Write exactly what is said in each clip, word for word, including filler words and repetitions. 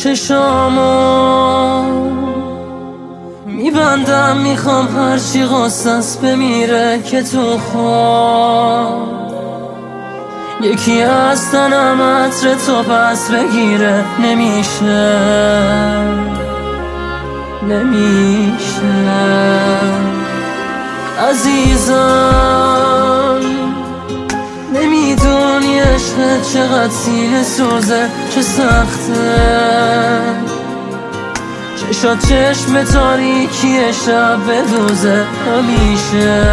چشامو میبندم، میخوام هرچی غصص بمیره که تو خواب یکی از تنم عطر تو پس بگیره. نمیشه نمیشه عزیزم، نمیدونی عشقت چقدر سینه سوزه، چه سخته چشات چشم تاریکی شب بدوزه. همیشه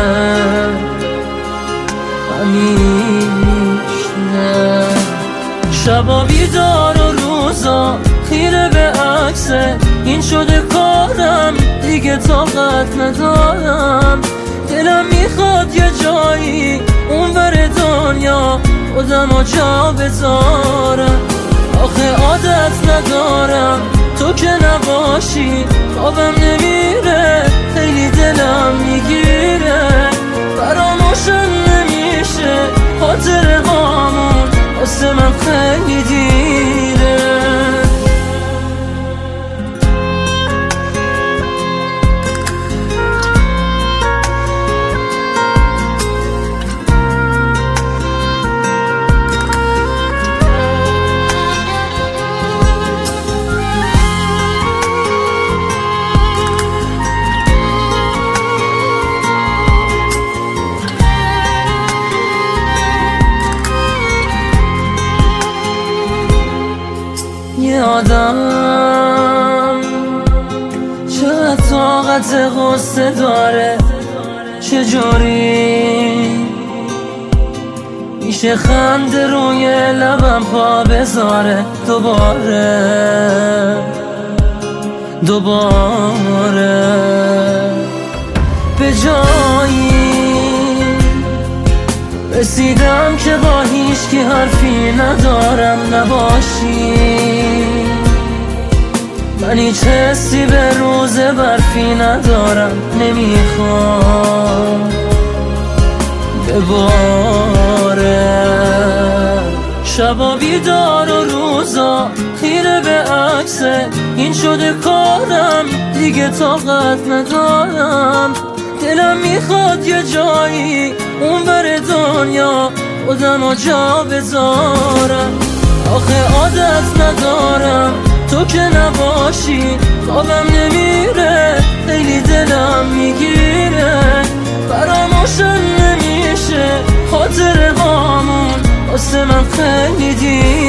همیشه شبا بیدار و روزا خیره به عکسه، این شده کارم دیگه طاقت ندارم. دلم میخواد یه جایی اونور دنیا خودمو جا بذارم، آخه عادت ندارم تو که نباشی خوابم نمیره، خیلی دلم میگیره، فراموشم نمیشه خاطره هامون، واسه من خیلی دیره. یه آدم چقدر طاقت غصه داره، چجوری میشه خنده روی لبم پا بذاره. دوباره دوباره به جایی رسیدم که با هیچ کی حرفی ندارم نباشی، من هیچ حسی به روز برفی ندارم، نمیخوام بباره. شبا بیدار و روزا خیره به عکسه، این شده کارم دیگه طاقت ندارم. دلم میخواد یه جایی اونور دنیا خودمو جا بذارم، آخه عادت ندارم تو که نباشی خوابم نمیره، خیلی دلم میگیره، فراموشم نمیشه خاطره هامون، واسه من خیلی دیر.